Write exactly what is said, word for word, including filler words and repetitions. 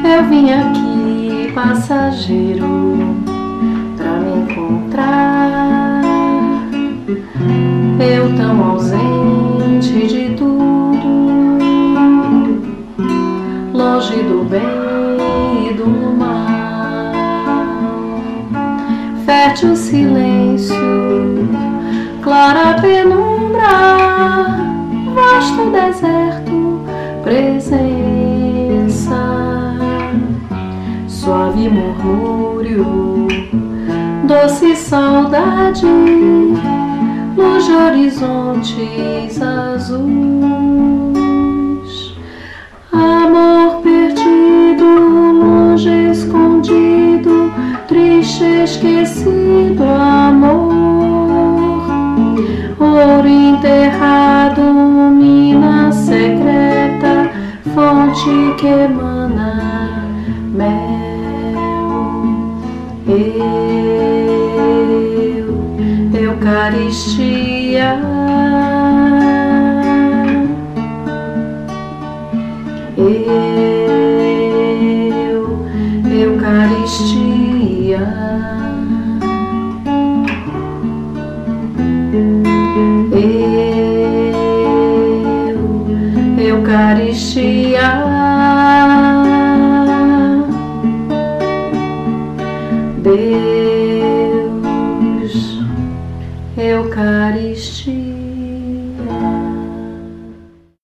Eu vim aqui, passageiro, pra me encontrar. Eu tão ausente de tudo, longe do bem e do mal. Fértil silêncio, clara penumbra, vasto deserto, presença. Suave murmúrio, doce saudade, luz de horizontes azuis. Amor perdido, longe escondido, triste esquecido, amor. Ouro enterrado, mina secreta, fonte que emana mel. Eu, Eucaristia, eu, Eucaristia, eu, Eucaristia. Deus